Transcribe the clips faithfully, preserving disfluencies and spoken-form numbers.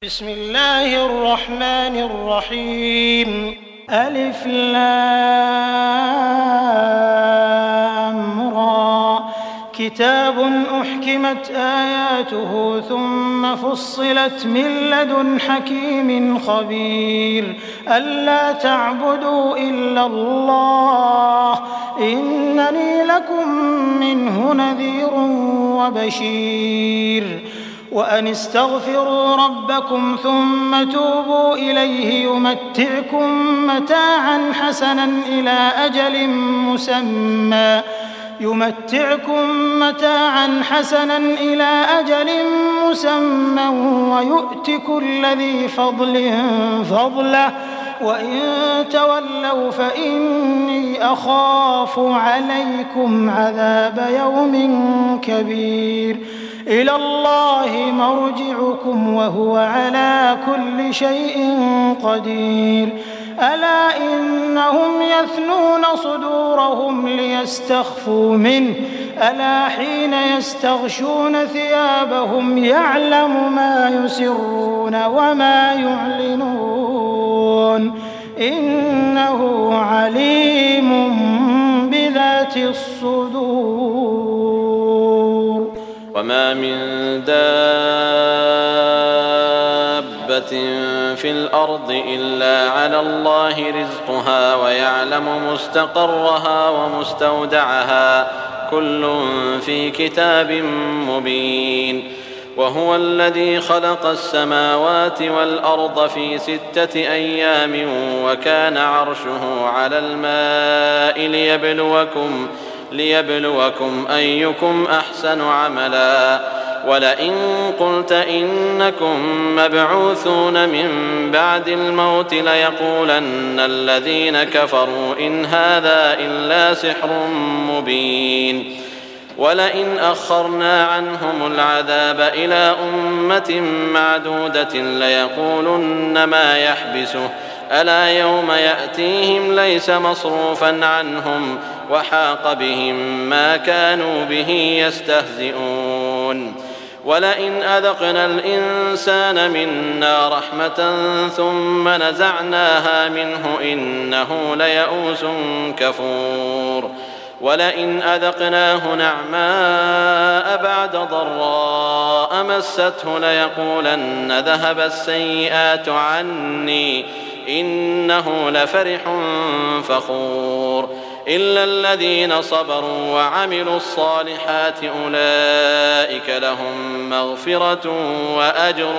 بسم الله الرحمن الرحيم. ألف لام را كتاب أحكمت آياته ثم فصلت من لدن حكيم خبير ألا تعبدوا إلا الله إنني لكم منه نذير وبشير وأن استغفروا ربكم ثم توبوا إليه يمتعكم متاعا حسنا إلى أجل مسمى يمتعكم متاعا حسنا إلى أجل مسمى ويؤت كل ذي فضل فضله وإن تولوا فإني أخاف عليكم عذاب يوم كبير إلى الله مرجعكم وهو على كل شيء قدير ألا إنهم يثنون صدورهم ليستخفوا منه ألا حين يستغشون ثيابهم يعلم ما يسرون وما يعلنون إنه عليم بذات الصدور. وما من دابة في الأرض إلا على الله رزقها ويعلم مستقرها ومستودعها كل في كتاب مبين. وهو الذي خلق السماوات والأرض في ستة أيام وكان عرشه على الماء ليبلوكم ليبلوكم أيكم أحسن عملا ولئن قلت إنكم مبعوثون من بعد الموت ليقولن الذين كفروا إن هذا إلا سحر مبين. ولئن أخرنا عنهم العذاب إلى أمة معدودة ليقولن ما يحبسه ألا يوم يأتيهم ليس مصروفا عنهم وحاق بهم ما كانوا به يستهزئون. ولئن أذقنا الإنسان منا رحمة ثم نزعناها منه إنه ليئوس كفور. ولئن أذقناه نعماء بعد ضراء مسته ليقولن ذهب السيئات عني إنه لفرح فخور. إلا الذين صبروا وعملوا الصالحات أولئك لهم مغفرة وأجر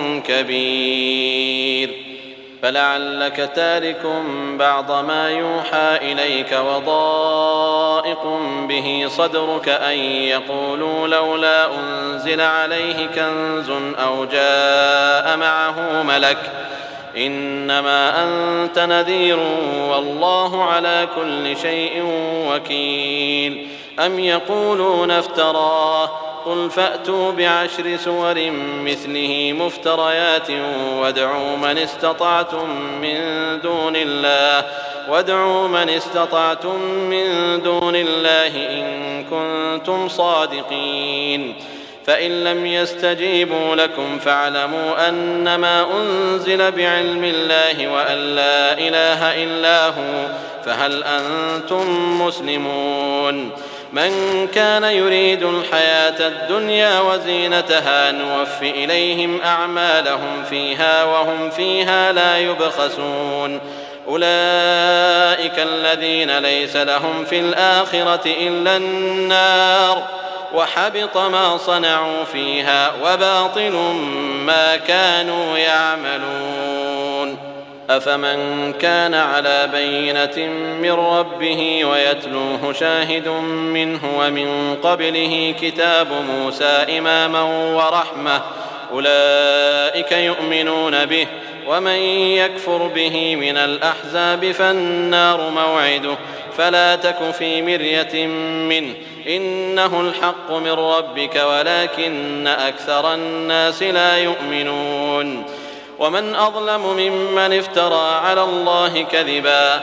كبير. فلعلك تارك بعض ما يوحى إليك وضائق به صدرك أن يقولوا لولا أنزل عليه كنز أو جاء معه ملك إنما أنت نذير والله على كل شيء وكيل. أم يقولون افتراه قل فأتوا بعشر سور مثله مفتريات وادعوا من استطعتم من دون الله وادعوا من استطعتم من دون الله إن كنتم صادقين. فإن لم يستجيبوا لكم فاعلموا أنما أنزل بعلم الله وأن لا إله إلا هو فهل أنتم مسلمون. من كان يريد الحياة الدنيا وزينتها نوف إليهم أعمالهم فيها وهم فيها لا يبخسون. أولئك الذين ليس لهم في الآخرة إلا النار وحبط ما صنعوا فيها وباطل ما كانوا يعملون. أفمن كان على بينة من ربه ويتلوه شاهد منه ومن قبله كتاب موسى إماما ورحمة أولئك يؤمنون به ومن يكفر به من الأحزاب فالنار موعده فلا تك في مرية منه إنه الحق من ربك ولكن أكثر الناس لا يؤمنون. ومن أظلم ممن افترى على الله كذبا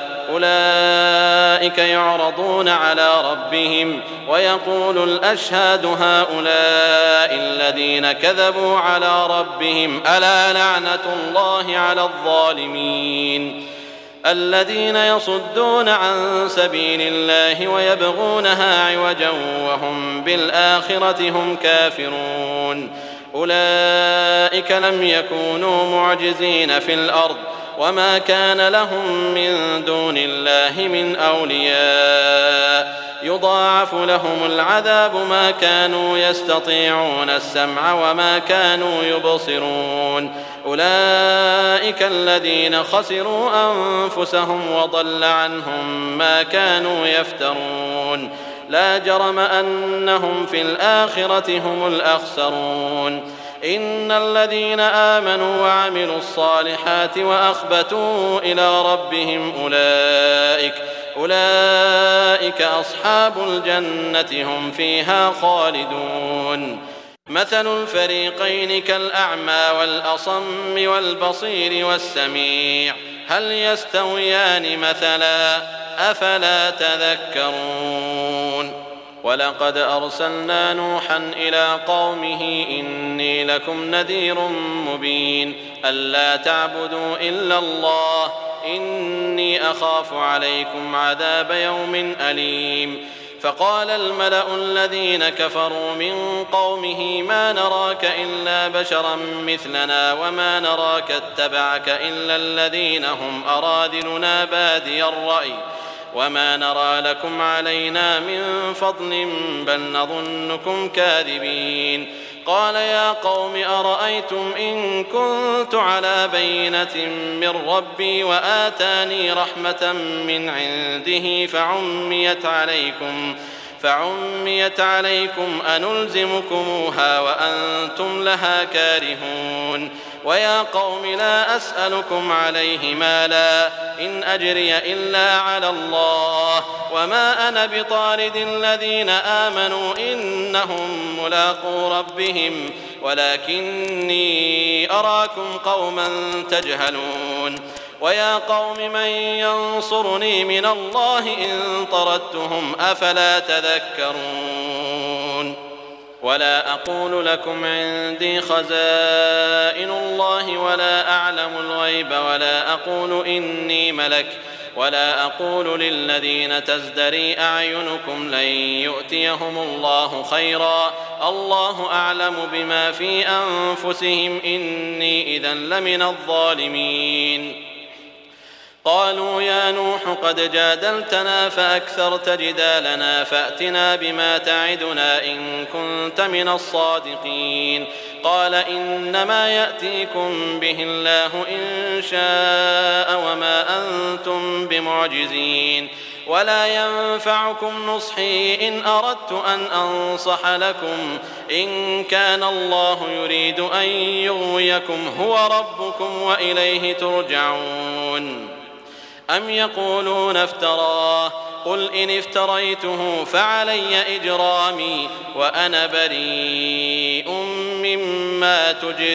أولئك يعرضون على ربهم ويقول الأشهاد هؤلاء الذين كذبوا على ربهم ألا لعنة الله على الظالمين الذين يصدون عن سبيل الله ويبغونها عوجا وهم بالآخرة هم كافرون أولئك لم يكونوا معجزين في الأرض وما كان لهم من دون الله من أولياء يضاعف لهم العذاب ما كانوا يستطيعون السمع وما كانوا يبصرون أولئك الذين خسروا أنفسهم وضل عنهم ما كانوا يفترون لا جرم أنهم في الآخرة هم الأخسرون إن الذين آمنوا وعملوا الصالحات وأخبتوا إلى ربهم أولئك أولئك أصحاب الجنة هم فيها خالدون مثل الفريقين كالأعمى والأصم والبصير والسميع هل يستويان مثلا أفلا تذكرون ولقد أرسلنا نوحا إلى قومه إني لكم نذير مبين ألا تعبدوا إلا الله إني أخاف عليكم عذاب يوم أليم فقال الملأ الذين كفروا من قومه ما نراك إلا بشرا مثلنا وما نراك اتبعك إلا الذين هم أراذلنا بادي الرأي وما نرى لكم علينا من فضل بل نظنكم كاذبين قال يا قوم أرأيتم إن كنت على بينة من ربي وآتاني رحمة من عنده فعميت عليكم فعميت عليكم أنلزمكموها وأنتم لها كارهون ويا قوم لا أسألكم عليه مالا إن أجري إلا على الله وما أنا بطارد الذين آمنوا إنهم ملاقو ربهم ولكني أراكم قوما تجهلون ويا قوم من ينصرني من الله إن طردتهم أفلا تذكرون ولا أقول لكم عندي خزائن الله ولا أعلم الغيب ولا أقول إني ملك ولا أقول للذين تزدري أعينكم لن يؤتيهم الله خيرا الله أعلم بما في أنفسهم إني إذا لمن الظالمين قالوا يا نوح قد جادلتنا فأكثرت جدالنا فأتنا بما تعدنا إن كنت من الصادقين قال إنما يأتيكم به الله إن شاء وما أنتم بمعجزين ولا ينفعكم نصحي إن أردت أن أنصح لكم إن كان الله يريد أن يغويكم هو ربكم وإليه ترجعون أم يقولون افتراه قل إن افتريته فعلي إجرامي وأنا بريء مما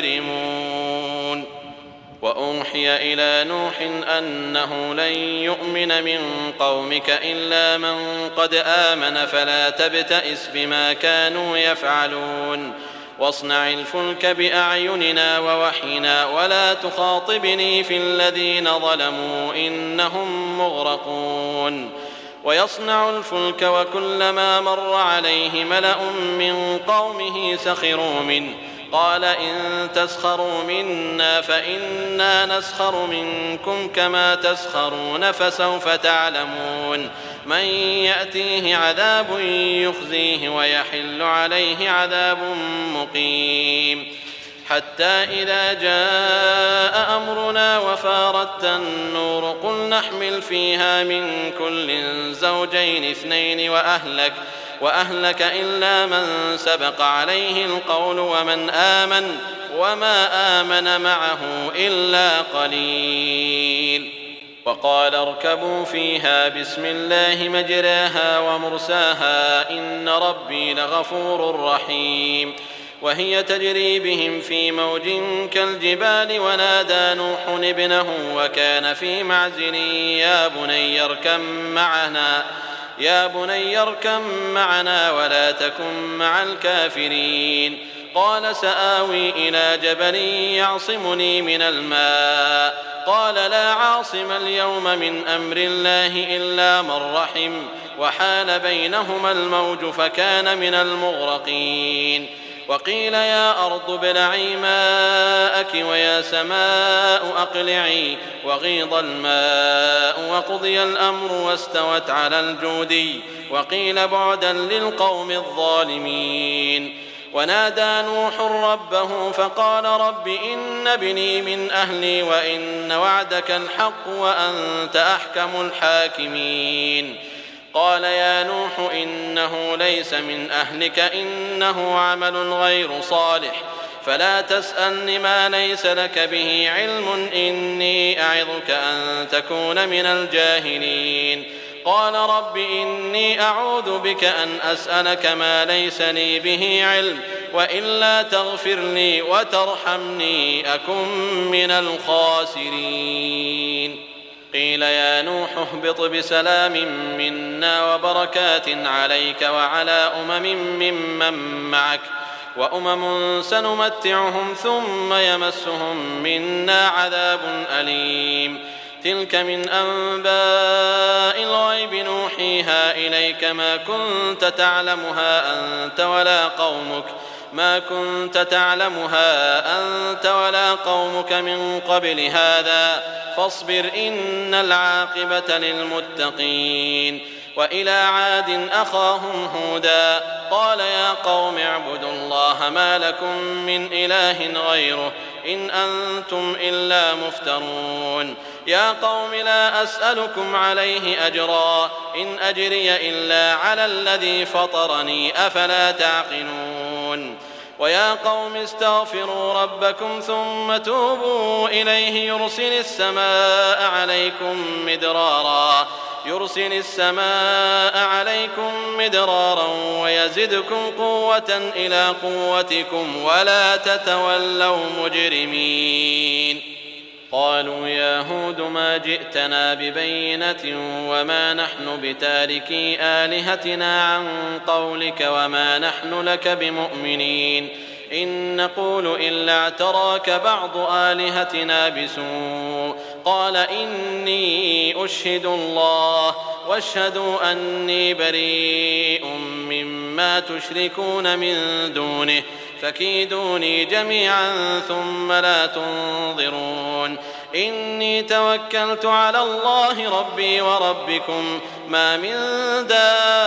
تجرمون وأوحي إلى نوح أنه لن يؤمن من قومك إلا من قد آمن فلا تبتئس بما كانوا يفعلون واصنع الفلك بأعيننا ووحينا ولا تخاطبني في الذين ظلموا إنهم مغرقون ويصنع الفلك وكلما مر عليه ملأ من قومه سخروا منه قال إن تسخروا منا فإنا نسخر منكم كما تسخرون فسوف تعلمون من يأتيه عذاب يخزيه ويحل عليه عذاب مقيم حتى إذا جاء أمرنا وفارت النور قل نحمل فيها من كل زوجين اثنين وأهلك وأهلك إلا من سبق عليه القول ومن آمن وما آمن معه إلا قليل وقال اركبوا فيها بسم الله مجراها ومرساها إن ربي لغفور رحيم وهي تجري بهم في موج كالجبال ونادى نوح ابنه وكان في معزل يا بني اركب معنا يا بني اركب معنا ولا تكن مع الكافرين قال سآوي إلى جبل يعصمني من الماء قال لا عاصم اليوم من أمر الله إلا من رحم وحال بينهما الموج فكان من المغرقين وقيل يا أرض ابلعي ماءك ويا سماء أقلعي وغيض الماء وقضي الأمر واستوت على الجودي وقيل بعدا للقوم الظالمين ونادى نوح ربه فقال رب إن ابني من أهلي وإن وعدك الحق وأنت أحكم الحاكمين قال يا نوح إنه ليس من أهلك إنه عمل غير صالح فلا تسألني ما ليس لك به علم إني أعظك أن تكون من الجاهلين قال رب إني أعوذ بك أن أسألك ما ليس لي به علم وإلا تغفر لي وترحمني أكن من الخاسرين قيل يا نوح اهبط بسلام منا وبركات عليك وعلى أمم ممن معك وأمم سنمتعهم ثم يمسهم منا عذاب أليم تلك من أنباء الغيب نوحيها إليك ما كنت تعلمها أنت ولا قومك ما كنت تعلمها أنت ولا قومك من قبل هذا فاصبر إن العاقبة للمتقين وإلى عاد أخاهم هودا قال يا قوم اعبدوا الله ما لكم من إله غيره إن أنتم إلا مفترون يا قوم لا أسألكم عليه أجرا إن أجري إلا على الذي فطرني أفلا تعقلون ويا قوم استغفروا ربكم ثم توبوا إليه يرسل السماء عليكم مدرارا يرسل السماء عليكم مدرارا ويزدكم قوة إلى قوتكم ولا تتولوا مجرمين قالوا يا هود ما جئتنا ببينة وما نحن بتاركي آلهتنا عن قولك وما نحن لك بمؤمنين إن نقول إلا اعتراك بعض آلهتنا بسوء قال إني أشهد الله واشهدوا أني بريء مما تشركون من دونه فكيدوني جميعا ثم لا تنظرون إني توكلت على الله ربي وربكم ما من دابة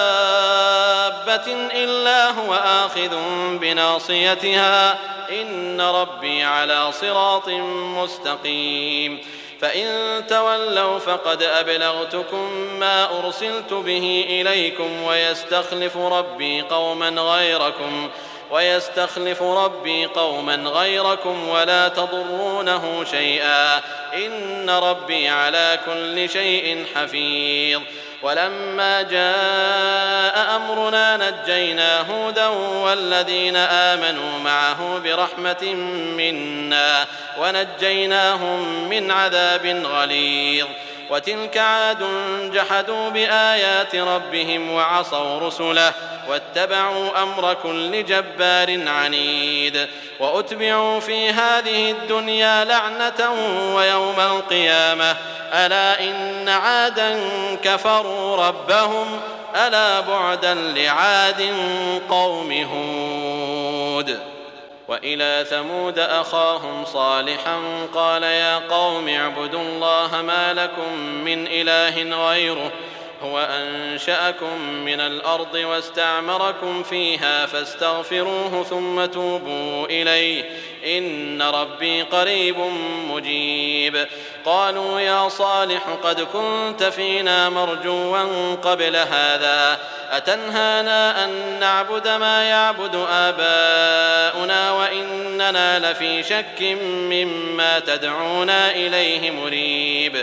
إلا هو آخذ بناصيتها إن ربي على صراط مستقيم فإن تولوا فقد أبلغتكم ما أرسلت به إليكم ويستخلف ربي قوما غيركم ويستخلف ربي قوما غيركم ولا تضرونه شيئا إن ربي على كل شيء حفيظ ولما جاء أمرنا نجينا هودا والذين آمنوا معه برحمة منا ونجيناهم من عذاب غليظ وتلك عاد جحدوا بآيات ربهم وعصوا رسله واتبعوا أمر كل جبار عنيد وأتبعوا في هذه الدنيا لعنة ويوم القيامة ألا إن عادا كفروا ربهم ألا بعدا لعاد قوم هود وإلى ثمود أخاهم صالحا قال يا قوم اعبدوا الله ما لكم من إله غيره هو أنشأكم من الأرض واستعمركم فيها فاستغفروه ثم توبوا إليه إن ربي قريب مجيب قالوا يا صالح قد كنت فينا مرجوا قبل هذا أتنهانا أن نعبد ما يعبد آباؤنا وإننا لفي شك مما تدعونا إليه مريب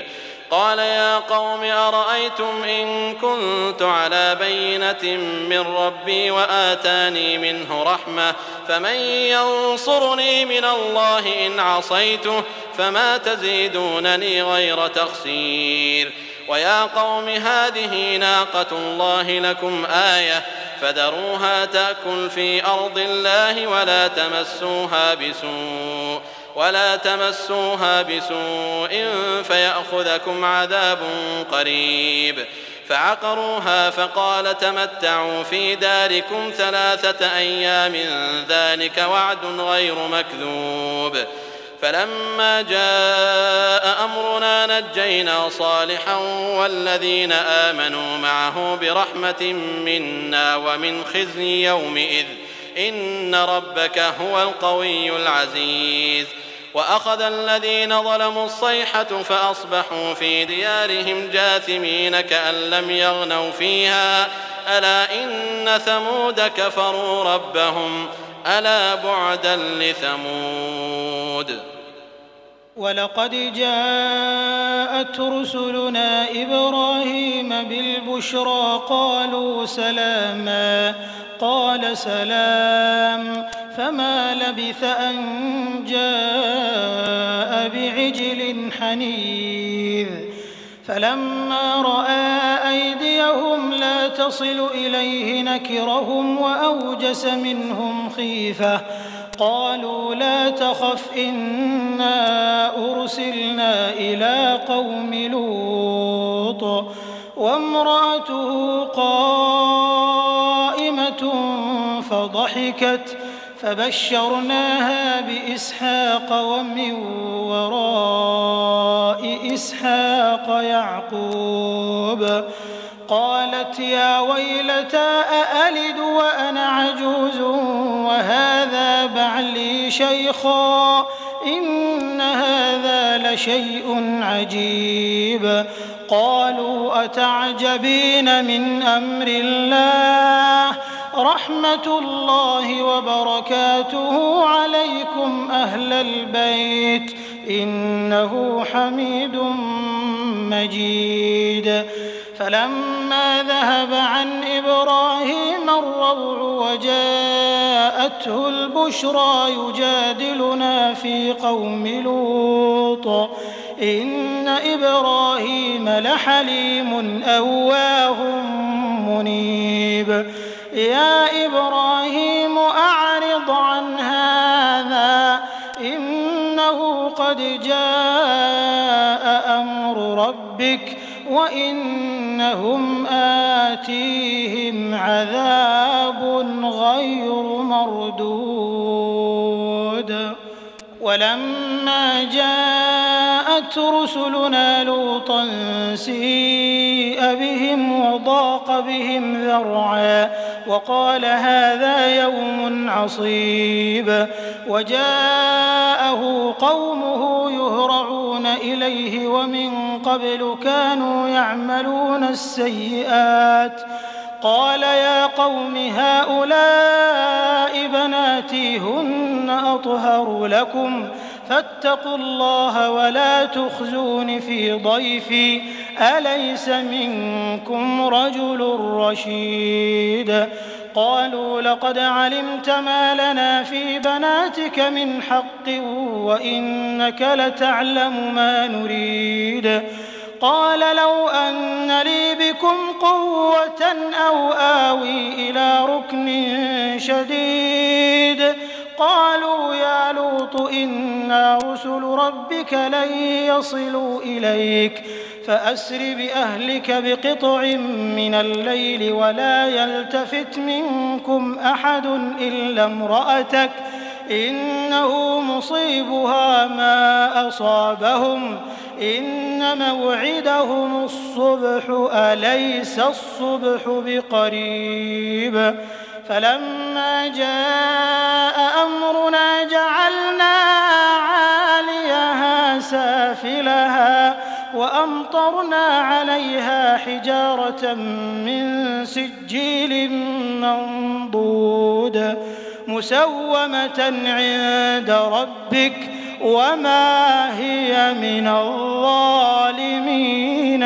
قال يا قوم أرأيتم إن كنت على بينة من ربي وآتاني منه رحمة فمن ينصرني من الله إن عصيته فما تزيدونني غير تخسير ويا قوم هذه ناقة الله لكم آية فذروها تأكل في أرض الله ولا تمسوها بسوء ولا تمسوها بسوء فيأخذكم عذاب قريب فعقروها فقال تمتعوا في داركم ثلاثة أيام ذلك وعد غير مكذوب فلما جاء أمرنا نجينا صالحا والذين آمنوا معه برحمة منا ومن خزي يومئذ إن ربك هو القوي العزيز وأخذ الذين ظلموا الصيحة فأصبحوا في ديارهم جاثمين كأن لم يغنوا فيها ألا إن ثمود كفروا ربهم ألا بعدا لثمود. ولقد جاءت رسلنا إبراهيم بالبشرى قالوا سلاما قال سلام فما لبث أن جاء بعجل حنيذ فلما رأى أيديهم لا تصل إليه نكرهم وأوجس منهم خيفة قالوا لا تخف إنا أرسلنا إلى قوم لوط وامرأته قائمة فضحكت فبشرناها بإسحاق ومن وراء إسحاق يعقوب قالت يا ويلتى أألد وأنا عجوز وهذا بعلي شيخا إن هذا لشيء عجيب قالوا أتعجبين من أمر الله رحمة الله وبركاته عليكم أهل البيت إنه حميد مجيد فلما ذهب عن إبراهيم الروع وجاءته البشرى يجادلنا في قوم لوط إن إبراهيم لحليم أواه منيب يا إبراهيم أعرض عن هذا إنه قد جاء أمر ربك وإنهم آتيهم عذاب غير مردود ولما جاءت رسلنا لوطا سيء بهم وضاق بهم ذرعا وقال هذا يوم عصيب وجاءه قومه يهرعون إليه ومن قبل كانوا يعملون السيئات قال يا قوم هؤلاء بناتي هن أطهر لكم فاتقوا الله ولا تخزون في ضيفي أليس منكم رجل رشيد قالوا لقد علمت ما لنا في بناتك من حق وإنك لتعلم ما نريد قال لو أن لي بكم قوة أو آوي إلى ركن شديد قالوا يا لوط إنا رسل ربك لن يصلوا إليك فأسر بأهلك بقطع من الليل ولا يلتفت منكم أحد إلا امرأتك إنه مصيبها ما أصابهم إن موعدهم الصبح أليس الصبح بقريب فلما جاء أمرنا جعلنا عاليها سافلها وأمطرنا عليها حجارة من سجيل منضود مسومة عند ربك وما هي من الظالمين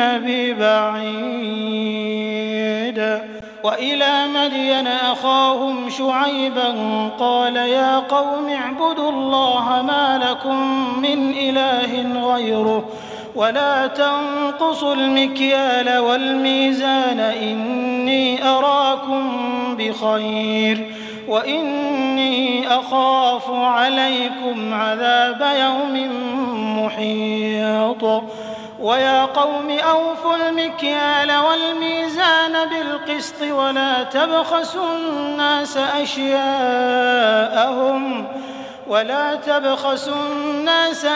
ببعيد. وإلى مدين أخاهم شعيبا قال يا قوم اعبدوا الله ما لكم من إله غيره ولا تنقصوا المكيال والميزان إني أراكم بخير وإني أخاف عليكم عذاب يوم محيط. ويا قوم أوفوا المكيال والميزان بالقسط ولا تبخسوا الناس أشياءهم ولا تبخسوا الناس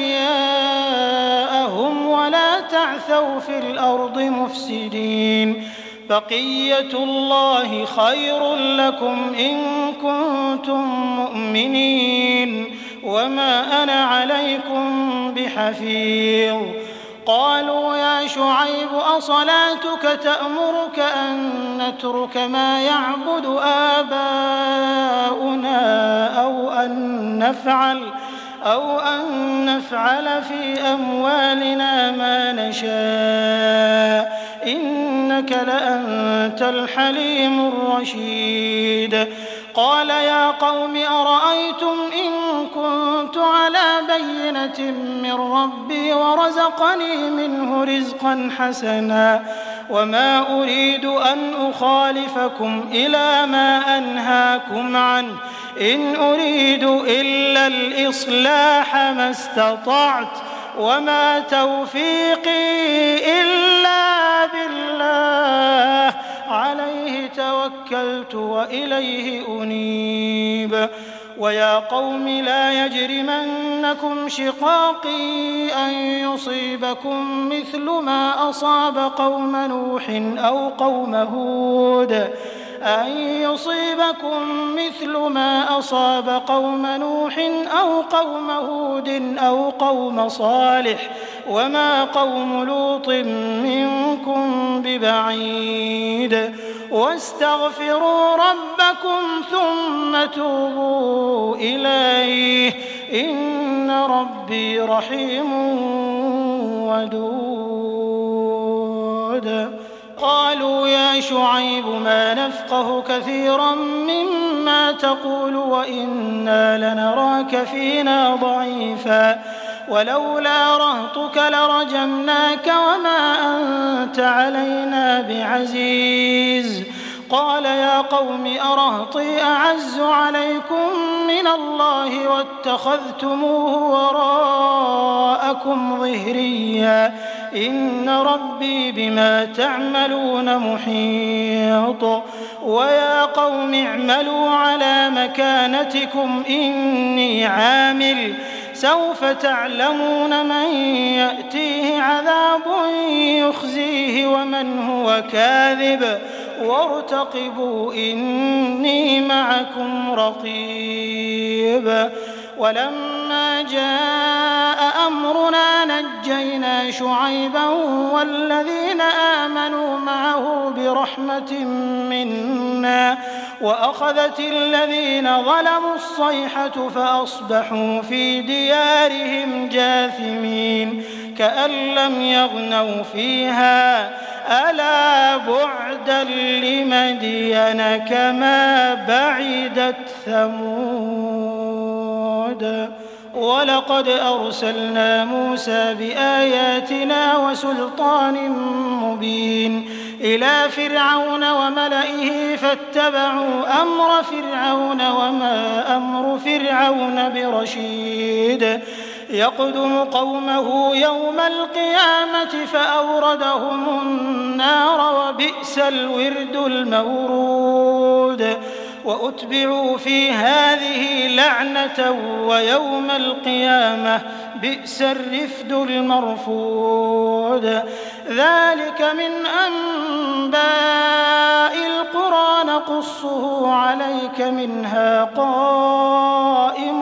أشياءهم ولا تعثوا في الأرض مفسدين. بقية الله خير لكم إن كنتم مؤمنين وما أنا عليكم بحفيظ. قالوا يا شعيب أصلاتك تأمرك أن نترك ما يعبد آباؤنا أو أن نفعل أو أن نفعل في أموالنا ما نشاء إنك لأنت الحليم الرشيد. قال يا قوم أرأيتم إن كنت على بينة من ربي ورزقني منه رزقا حسنا وما أريد أن أخالفكم إلى ما أنهاكم عنه إن أريد إلا الإصلاح ما استطعت وما توفيقي إلا بالله عليه توكلت وإليه أنيب. ويا قوم لا يجرمنكم شقاقي أن يصيبكم مثل ما أصاب قوم نوح أو قوم هود أن يصيبكم مثل ما أصاب قوم نوح أو قوم هود أو قوم صالح وما قوم لوط منكم ببعيد. واستغفروا ربكم ثم توبوا إليه إن ربي رحيم ودود. قالوا يا شعيب ما نفقه كثيرا مما تقول وإنا لنراك فينا ضعيفا ولولا رهطك لرجمناك وما أنت علينا بعزيز. قال يا قوم أرهطي أعز عليكم من الله واتخذتموه وراءكم ظهريا إن ربي بما تعملون محيط. ويا قوم اعملوا على مكانتكم إني عامل سوف تعلمون من يأتيه عذاب يخزيه ومن هو كاذب وارتقبوا إني معكم رقيب. ولما جاء أمرنا نجينا شعيبا والذين آمنوا معه برحمة منا وأخذت الذين ظلموا الصيحة فأصبحوا في ديارهم جاثمين كأن لم يغنوا فيها ألا بعدا لمدين كما بعدت ثمود. ولقد أرسلنا موسى بآياتنا وسلطان مبين إلى فرعون وملئه فاتبعوا أمر فرعون وما أمر فرعون برشيد. يقدم قومه يوم القيامة فأوردهم النار وبئس الورد المورود. وأتبعوا في هذه لعنة ويوم القيامة بئس الرفد المرفود. ذلك من أنباء القرى نقصه عليك منها قائم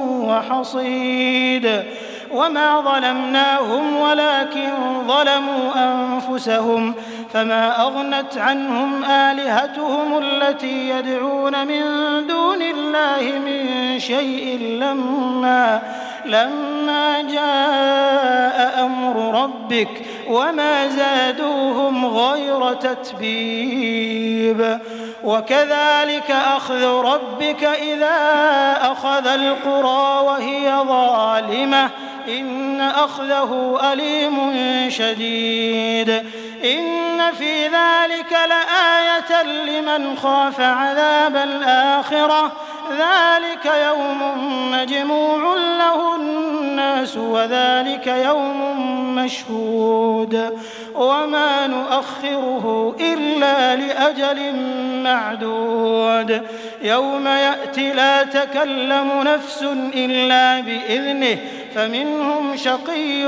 وحصيد. وما ظلمناهم ولكن ظلموا أنفسهم فما أغنت عنهم آلهتهم التي يدعون من دون الله من شيء لما لما جاء أمر ربك وما زادوهم غير تتبيب وكذلك أخذ ربك إذا أخذ القرى وهي ظالمة إن أخذه أليم شديد إن في ذلك لآية لمن خاف عذاب الآخرة ذلك يوم مجموع له الناس وذلك يوم مشهود وما نؤخره إلا لأجل معدود يوم يأتي لا تكلم نفس إلا بإذنه فمنهم شقي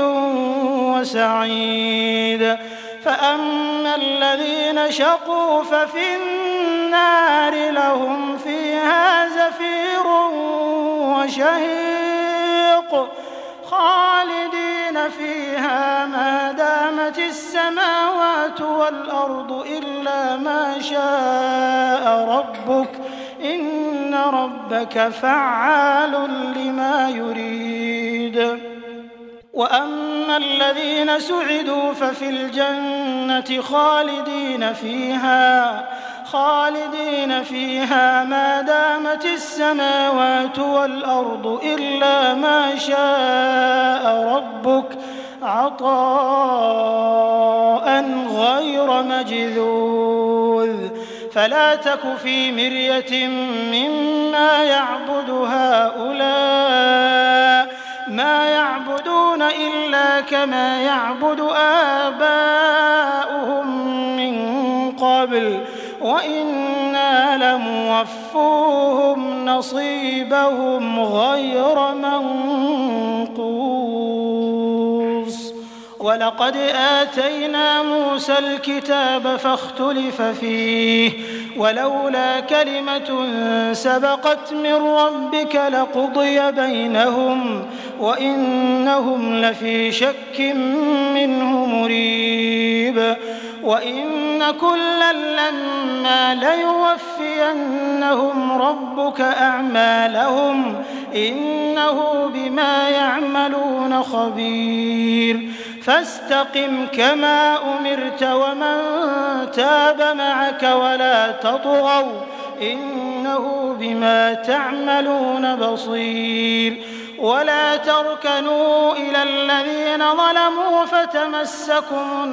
وسعيد فأما الذين شقوا ففي النار لهم فيها زفير وشهيق خالدين فيها ما دامت السماوات والأرض إلا ما شاء ربك إن ربك فعال لما يريد وأما الذين سعدوا ففي الجنة خالدين فيها خالدين فيها ما دامت السماوات والأرض إلا ما شاء ربك عطاء غير مجذوذ فلا تك في مرية مما يعبد هؤلاء ما يعبدون إلا كما يعبد آباؤهم من قبل وإنا لموفوهم نصيبهم غير منقوص ولقد آتينا موسى الكتاب فاختلف فيه ولولا كلمة سبقت من ربك لقضي بينهم وإنهم لفي شك منه مريب وإن كلا لما ليوفينهم ربك أعمالهم إنه بما يعملون خبير فاستقم كما أمرت ومن تاب معك ولا تطغوا إنه بما تعملون بصير ولا تركنوا إلى الذين ظلموا فتمسكم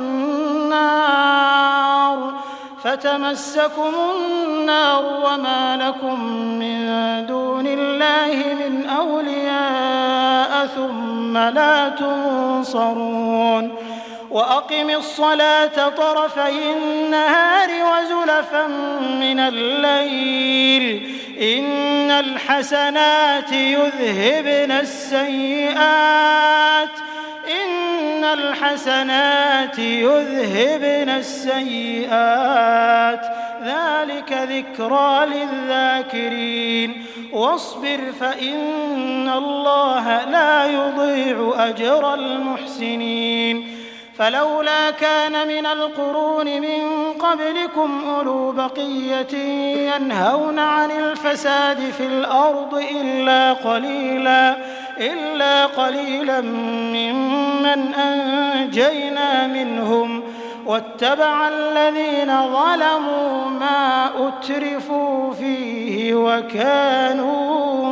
النار فتمسكم النار وما لكم من دون الله من أولياء ثم لا تنصرون وأقم الصلاة طرفي النهار وزلفا من الليل إن الحسنات يذهبن السيئات إن الحسنات يذهبن السيئات ذلك ذكرى للذاكرين واصبر فإن الله لا يضيع أجر المحسنين فلولا كان من القرون من قبلكم أولو بقية ينهون عن الفساد في الأرض إلا قليلا إلا قليلا ممن أنجينا منهم واتبع الذين ظلموا ما أترفوا فيه وكانوا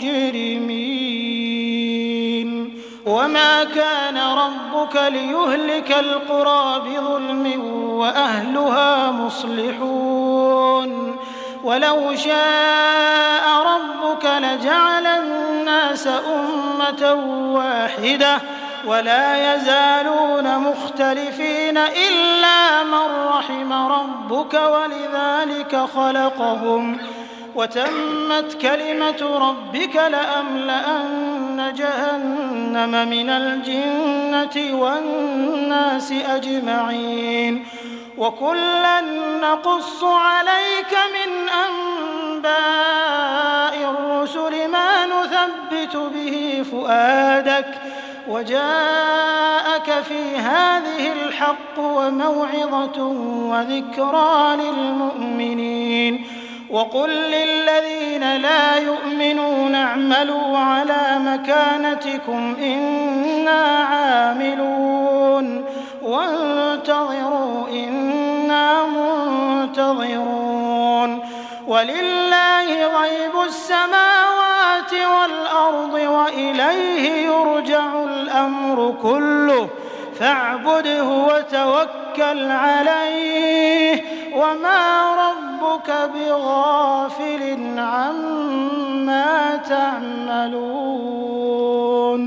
مجرمين وما كان ربك ليهلك القرى بظلم وأهلها مصلحون ولو شاء ربك لجعل الناس أمة واحدة ولا يزالون مختلفين إلا من رحم ربك ولذلك خلقهم وتمت كلمة ربك لأملأن جهنم من الجنة والناس أجمعين وكلا نقص عليك من أنباء الرسل ما نثبت به فؤادك وجاءك في هذه الحق وموعظة وذكرى للمؤمنين وقل للذين لا يؤمنون اعملوا على مكانتكم إنا عاملون وانتظروا إنا منتظرون ولله غيب السماوات والأرض وإليه يرجع الأمر كله فاعبده وتوكل عليه وما ربك بغافل عما تعملون